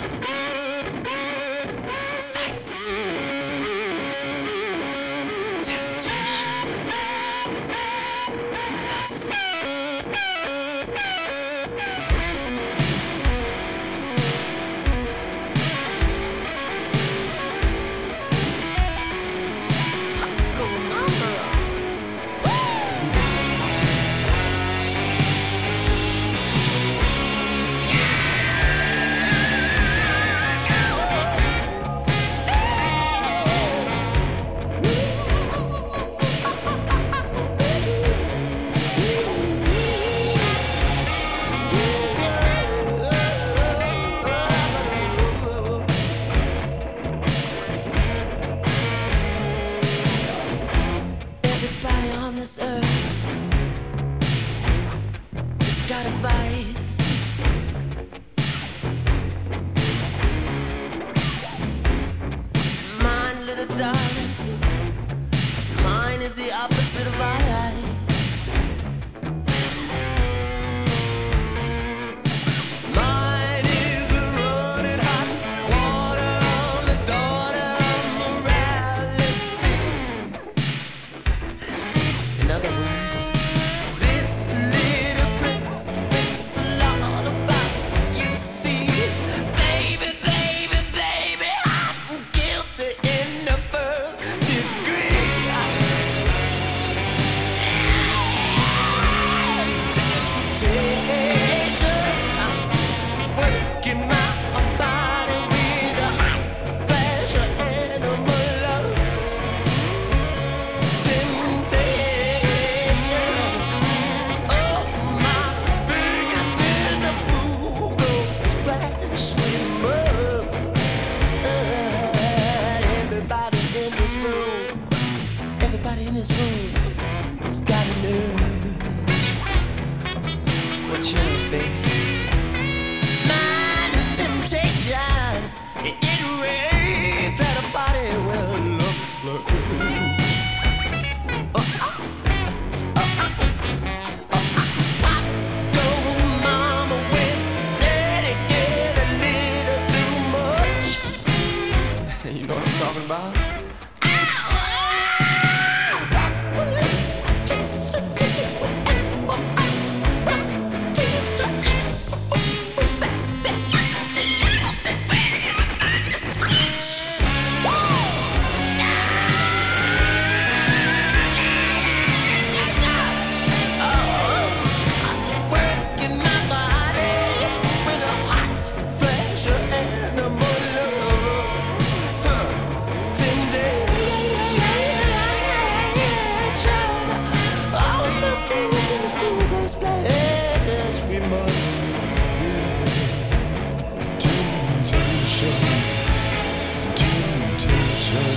Sex, temptation, lust. Go mama. Everybody on this earth has got a vice. Mine, little darling, mine is the opposite of vice. Mine is the running hot water on the daughter of morality. In other words, this little prince thinks a lot about you. See, baby, baby, baby, I'm guilty in the first degree. Temptation, I'm working my body with a hot flash of animal lust. Temptation, oh my fingers in the pool go splash with must. Everybody in this room, everybody in this room has got a nerve. What's yours, baby? Mine is temptation. It rains at a party where love explodes. Go, mama, when let it get a little too much. You know what I'm talking about? Working my body with a hot flash of animal love. Temptation. All my fingers in the pool go splash. Yes, we must. Temptation. Temptation.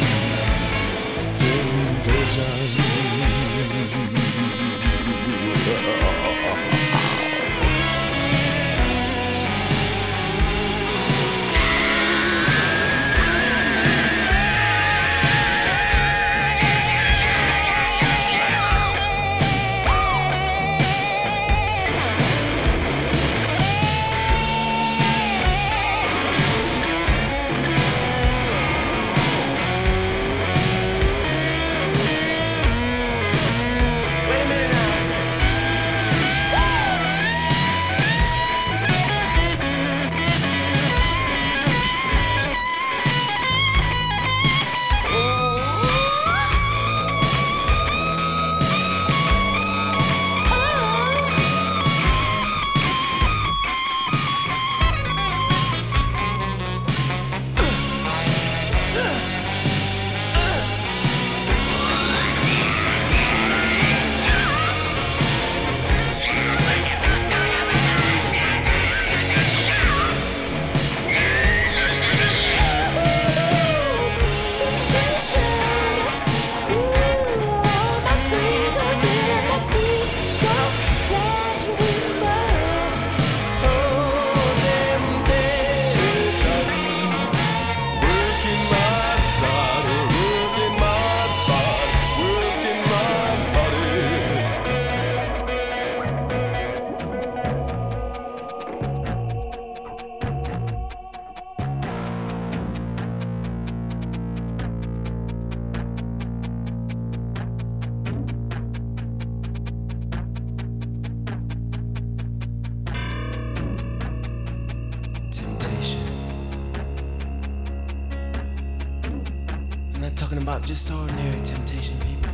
talking about just ordinary temptation, people.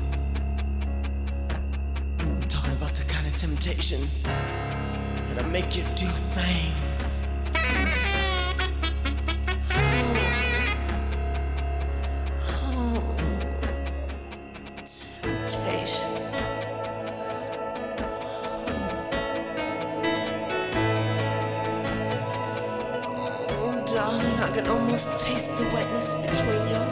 I'm talking about the kind of temptation that'll make you do things. Oh, temptation. Oh, darling, I can almost taste the wetness between your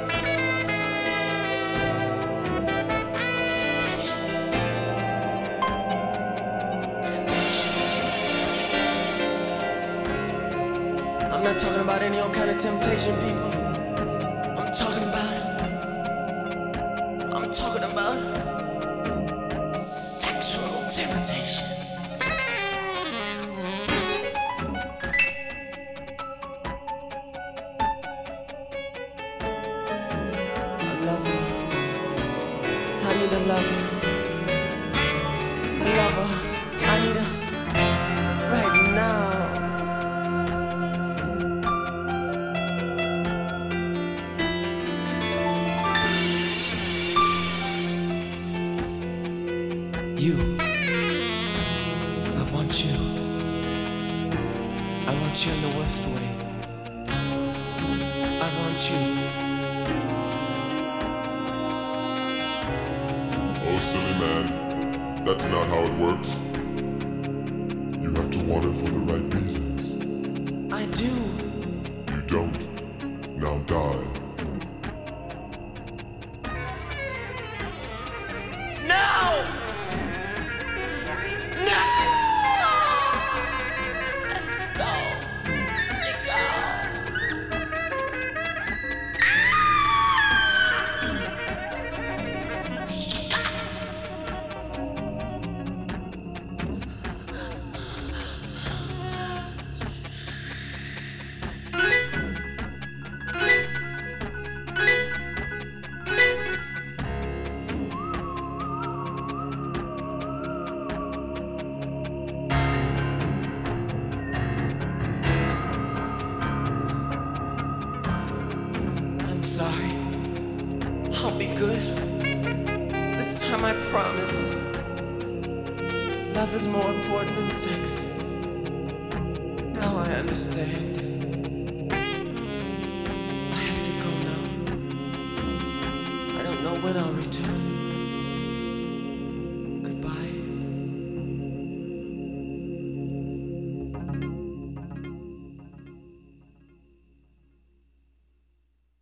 I'm not talking about any old kind of temptation, people. I'm talking about sexual temptation. I love her. I need a lover. A lover. I need her right now. You, I want you. I want you in the worst way. I want you. Oh, silly man, that's not how it works. You have to want it for the right reasons. I do. You don't. Now die. No! No! Let go. I'm sorry. I'll be good. This time I promise. Love is more important than sex. Now I understand. I have to go now. I don't know when I'll return.